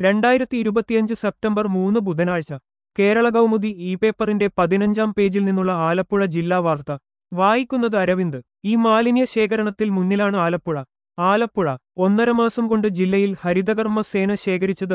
2025 September 3 ബുധനാഴ്ച കേരള കൗമുദി പേപ്പറിന്റെ 15-ാം പേജിൽ നിന്നുള്ള ആലപ്പുഴ ജില്ലാ വാർത്ത വായിക്കുന്നത് അരവിന്ദ്. ഈ മാലിന്യ ശേഖരണത്തിൽ മുന്നിലാണ് ആലപ്പുഴ. ആലപ്പുഴ 1.5 മാസം കൊണ്ട് ജില്ലയിൽ ഹരിതകർമ്മ സേന ശേഖരിച്ചത്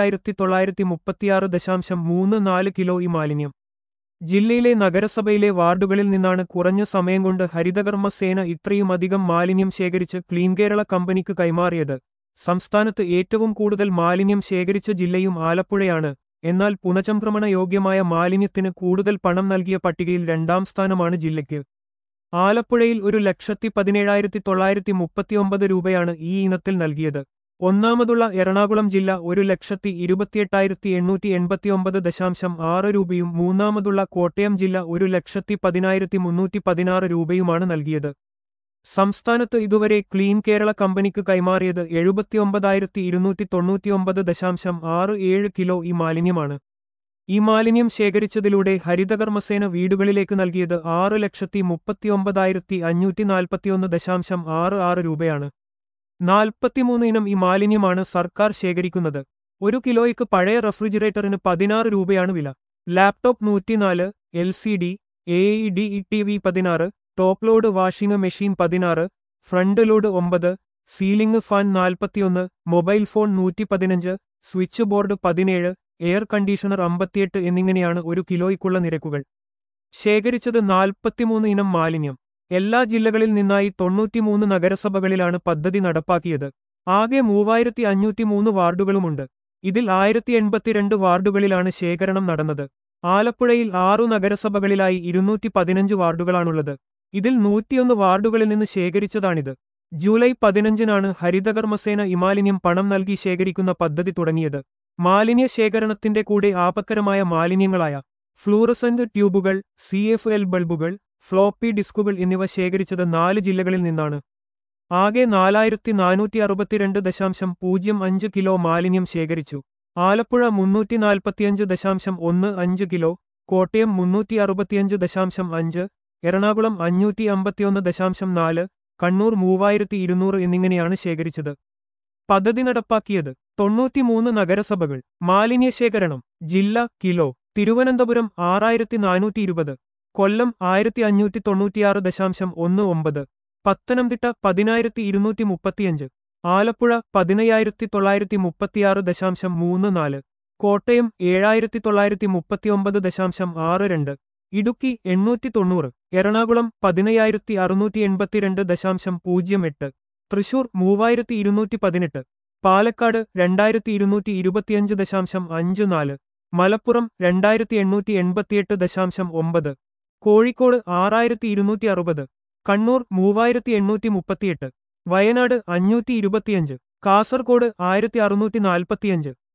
15,936.34 കിലോ ഈ മാലിന്യം. ജില്ലയിലെ നഗരസഭയിലെ വാർഡുകളിൽ നിന്നാണ് കുറഞ്ഞ സമയം കൊണ്ട് ഹരിതകർമ്മ സേന ഇത്രയുമധികം മാലിന്യം ശേഖരിച്ച് ക്ലീൻ കേരള കമ്പനിക്ക് കൈമാറിയത്. സംസ്ഥാനത്ത് ഏറ്റവും കൂടുതൽ മാലിന്യം ശേഖരിച്ച ജില്ലയും ആലപ്പുഴയാണ്. എന്നാൽ പുനഃചംക്രമണ യോഗ്യമായ മാലിന്യത്തിന് കൂടുതൽ പണം നൽകിയ പട്ടികയിൽ 2ാം സ്ഥാനമാണ് ജില്ലയ്ക്ക്. ആലപ്പുഴയിൽ 1,17,939 രൂപയാണ് ഈ ഇനത്തിൽ നൽകിയത്. ഒന്നാമതുള്ള എറണാകുളം ജില്ല 1,28,889.6 രൂപയും മൂന്നാമതുള്ള കോട്ടയം ജില്ല 1,10,316 രൂപയുമാണ് നൽകിയത്. സംസ്ഥാനത്ത് ഇതുവരെ ക്ലീൻ കേരള കമ്പനിക്ക് കൈമാറിയത് 79,299.67 കിലോ ഈ മാലിന്യമാണ്. ഈ മാലിന്യം ശേഖരിച്ചതിലൂടെ ഹരിതകർമ്മസേന വീടുകളിലേക്ക് നൽകിയത് 6,39,541.66 രൂപയാണ്. 43 ഇനം ഈ മാലിന്യമാണ് സർക്കാർ ശേഖരിക്കുന്നത്. 1 കിലോയ്ക്ക് പഴയ റെഫ്രിജറേറ്ററിന് 16 രൂപയാണ് വില. Laptop 104, LCD, AED TV 16, top load washing machine 16, front load 9, ceiling fan 41, mobile phone 115, switch board 17, air conditioner 58 എന്നിങ്ങനെയാണ് 1 കിലോയ്ക്കുള്ള നിരക്കുകൾ. ശേഖരിച്ചത് 43 ഇനം മാലിന്യം. എല്ലാ ജില്ലകളിൽ നിന്നായി 93 നഗരസഭകളിലാണ് പദ്ധതി നടപ്പാക്കിയത്. ആകെ 3,503 വാർഡുകളുമുണ്ട്. ഇതിൽ 1,082 വാർഡുകളിലാണ് ശേഖരണം നടന്നത്. ആലപ്പുഴയിൽ 6 നഗരസഭകളിലായി 215 വാർഡുകളാണുള്ളത്. ഇതിൽ 101 വാർഡുകളിൽ നിന്ന് ശേഖരിച്ചതാണിത്. ജൂലൈ 15-നാണ് ഹരിതകർമ്മസേന ഇമാലിന്യം പണം നൽകി ശേഖരിക്കുന്ന പദ്ധതി തുടങ്ങിയത്. മാലിന്യ ശേഖരണത്തിന്റെ കൂടെ ആപത്കരമായ മാലിന്യങ്ങളായ ഫ്ലൂറസന്റ് ട്യൂബുകൾ, CFL ബൾബുകൾ, ഫ്ലോപ്പി ഡിസ്കുകൾ എന്നിവ ശേഖരിച്ചത് 4 ജില്ലകളിൽ നിന്നാണ്. ആകെ 4,442.05 കിലോ മാലിന്യം ശേഖരിച്ചു. ആലപ്പുഴ 345.15 കിലോ, കോട്ടയം 365.5, എറണാകുളം 551.4, കണ്ണൂർ 3,200 എന്നിങ്ങനെയാണ് ശേഖരിച്ചത്. പദ്ധതി നടപ്പാക്കിയത് 93 നഗരസഭകൾ. മാലിന്യ ശേഖരണം ജില്ല കിലോ: തിരുവനന്തപുരം 6,420, കൊല്ലം 1,596.19, പത്തനംതിട്ട 10,235, ആലപ്പുഴ 15,936.34, കോട്ടയം 7,939.62, ഇടുക്കി 890, എറണാകുളം 10,682.08, തൃശൂർ 3,218, പാലക്കാട് 2,225.54, മലപ്പുറം 2,888.9, കോഴിക്കോട് 6,260, കണ്ണൂർ 3,838, വയനാട് 525, കാസർഗോഡ് 1,645.